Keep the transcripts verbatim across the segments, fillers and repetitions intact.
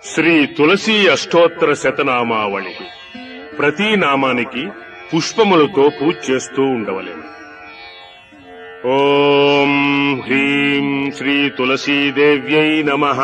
శ్రీ తులసీ అష్టోత్తర శతనామావళి. ప్రతి నామానికి పుష్పములతో పూజ చేస్తూ ఉండవలెను. ఓం హ్రీం శ్రీ తులసీదేవ్యై నమః.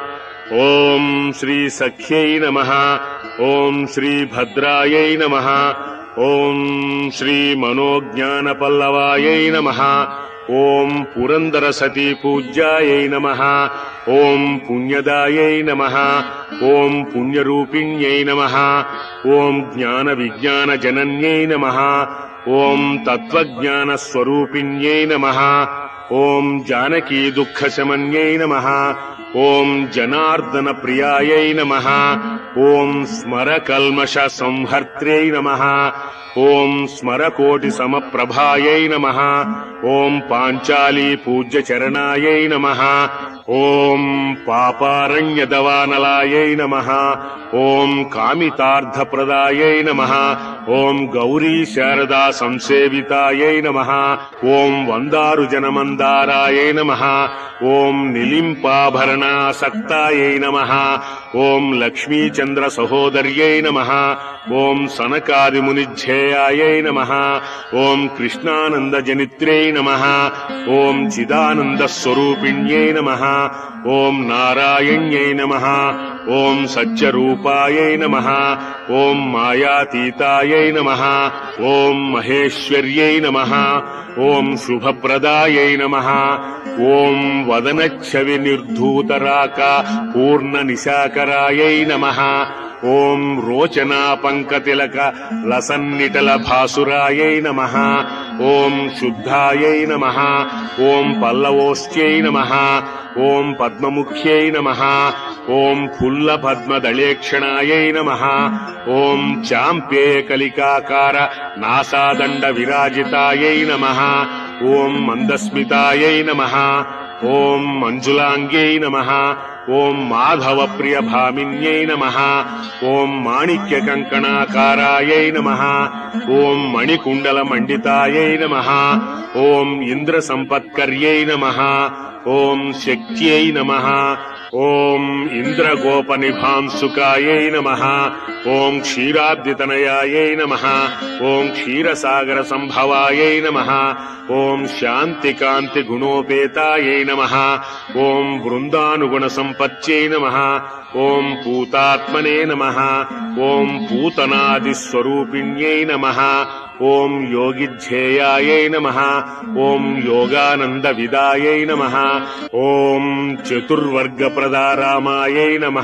ఓం శ్రీ సఖ్యై నమః. ఓం శ్రీ భద్రాయై నమః. ఓం శ్రీ మనోజ్ఞాన పల్లవాయై నమః. ఓం పురందర సతీ పూజ్యాయై నమః. ఓం పుణ్యదాయై నమః. ఓం పుణ్యరూపిణ్యై నమః. ఓం జ్ఞాన విజ్ఞాన జనన్యై నమః. ఓం తత్వజ్ఞాన స్వరూపిణ్యై నమః. ఓం జానకీ దుఃఖశమన్యై నమః. ఓం జనార్దన ప్రియాయై నమః. ఓం స్మర కల్మష సంహర్త్ర్యై నమః. ఓం స్మర కోటి సమప్రభాయై నమః. ఓం పాంచాలీ పూజ్య చరణాయై నమః. ఓం పాపారణ్య దవానలాయై నమః. ఓం కామితార్థప్రదాయై నమః. ఓం గౌరీ శారదా సంసేవితాయై నమః. ఓం వందారు జనమందారాయై నమః. ఓం నిలింపాభరణాసక్తాయై నమః. ఓం లక్ష్మీచంద్ర సహోదర్యై నమః. ఓం సనకాదిమునిధ్యేయాయై నమః. ఓం కృష్ణానంద జనిత్ర్యై నమః. ఓం చిదానంద స్వరూపిణ్యై నమః. ఓం నారాయణ్యై నమః. ఓం సత్యరూపాయై నమః. ఓం మాయాతీతాయై నమః. ఓం మహేశ్వర్యై నమః. ఓం శుభప్రదాయై నమః. ఓం వదనచ్ఛవి నిర్ధూతరాక పూర్ణ నిశాకరాయై నమః. ఓం రోచనా పంకతిలక లసన్నిటల భాసురాయై నమః. ఓం శుద్ధాయై నమః. ఓం పల్లవోశ్చ్యై నమః. ఓం పద్మముఖ్యై నమః. ఓం ఫుల్ల పద్మదళేక్షణాయై నమః. ఓం చాంప్యే కలికాకార నాసాదండ విరాజితాయై నమః. ఓం మందస్మితాయై నమః. ఓం మంజులాంగ్యై నమః. ఓం మాధవ ప్రియ భామిన్యై నమః. ఓం మాణిక్య కంకణాకారాయై నమః. ఓం మణికుండల మండితాయై నమః. ఓం ఇంద్ర సంపత్కర్యై నమః. ఓం శక్త్యై నమః. ఓం ఇంద్రగోపనిభాంసుకాయై నమః. ఓం క్షీరాబ్దితనయాయై నమః. ఓం క్షీరసాగర సంభవాయై నమః. ఓం శాంతి కాంతి గుణోపేతాయై నమః. ఓం బృందానుగుణ సంపత్యై నమః. ఓం పూతాత్మనే నమః. ఓం పూతనాది స్వరూపిణ్యై నమః. ఓం యోగిధ్యేయాయై నమః. ఓం యోగానంద విదాయై నమః. ఓం చతుర్వర్గ ప్రదారామాయై నమః.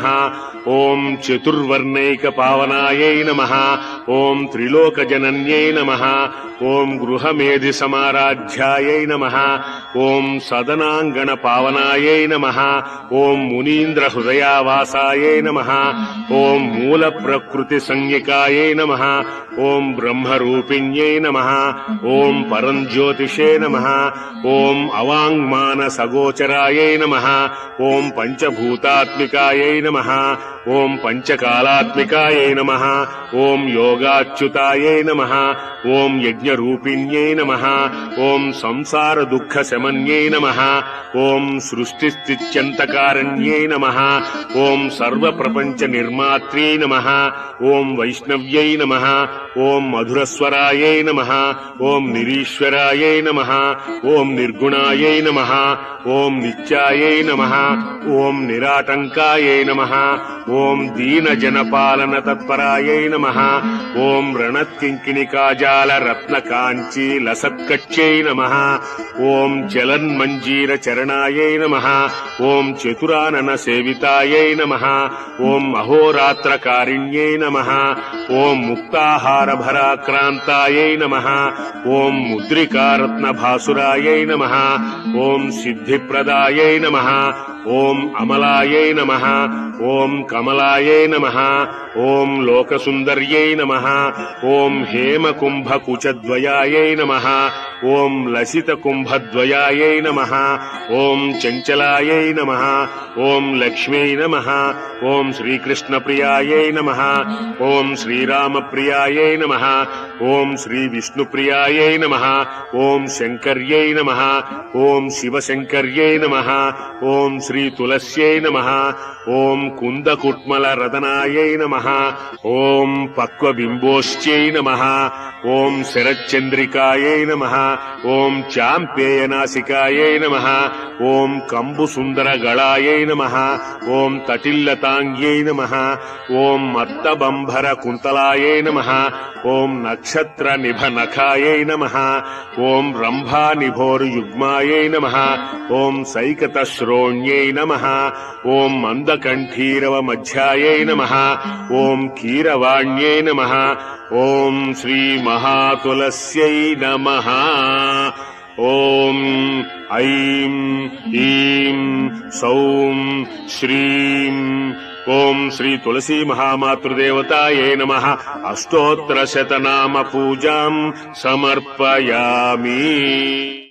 ఓం చతుర్వర్ణైక పావనాయై నమః. ఓం త్రిలోక జనన్యై నమః. ఓం గృహమేధి సమారాధ్యాయై నమః. ఓం సదనాంగణ పావనాయై నమః. ఓం మునీంద్ర హృదయావాసాయై నమః. ఓం మూల ప్రకృతి సంజ్ఞకాయై నమః. ఓం బ్రహ్మరూపిణ్యై నమః. ఓం పరంజ్యోతిషే నమః. ఓం అవాంగ్మాన సగోచరాయై నమః. ఓం పంచభూతాత్మికాయై నమః. ఓం పంచకాలాత్మికాయై నమః. ఓం యోగాచ్యుతాయై నమః. ఓం యజ్ఞరూపిణ్యై నమః. ఓం సంసార దుఃఖ శమన్యై నమః. ఓం సృష్టి స్థిత్యంతకారణ్యై నమః. ఓం సర్వ ప్రపంచ నిర్మాత్ర్యై నమః. ఓం వైష్ణవ్యై నమః. ఓం మధురస్వరాయై నమః. ఓం నిరీశ్వరాయై నమః. ఓం నిర్గుణాయై నమః. ఓం నిత్యాయై నమః. ఓం నిరాటంకాయై నమః. ఓం దీనజనపాలన తత్పరాయై నమః. ఓం రణత్కింకిణికాజాల రత్నకాంచీ లసత్కచ్యై నమః. ఓం చలన్మంజీర చరణాయై నమః. ఓం చతురానన సేవితాయై నమః. ఓం అహోరాత్రకారిణ్యై నమః. ఓం ముక్తాహార భరాక్రాంతాయై నమః. ఓం ముద్రికారత్న భాసురాయై నమః. ఓం సిద్ధిప్రదాయై నమః. ఓం అమలాయై నమః. ఓం కమలాయై నమః. ఓం లోకసుందర్యై నమః. ఓం హేమకుంభకుచద్వయాయై నమః. ఓం లసితకుంభద్వయాయై నమః. ఓం చంచలాయై నమః. ఓం లక్ష్మ్యై నమః. ఓం శ్రీకృష్ణప్రియాయై నమః. ఓం శ్రీరామప్రియాయై నమః. ఓం ఓం శ్రీ విష్ణుప్రియాయై నమః ఓం శంకర్యై నమః ఓం శివశంకర్యై నమః ఓం శ్రీ తులస్యై నమః ఓం కుందకుట్మల రదనాయై నమః ఓం పక్వబింబోశ్చై నమః ఓం శరచ్చంద్రికాయై నమః ఓం చాంపేయనాసికాయై నమః ఓం కంబుసుందరగళాయై నమః ఓం తటిల్లతాంగ్యై నమః ఓం మత్తబంభర కుంతలాయై నమః ఓం నక్షత్ర నిభనఖాయై నమః ఓం రంభా నిభోర్యుగ్మాయై నమః ఓం సైకత శ్రోణ్యై నమః ఓం మందకంఠీరవ మధ్యాయై నమః ఓం కీరవాణ్యై నమః ఓం శ్రీ మహాతులస్యై నమః ఓం ఐం ఈం సౌం శ్రీం ఓం శ్రీ తులసీ మహామాతృదేవతాయై నమః అష్టోత్తర శతనామ పూజాం సమర్పయామి.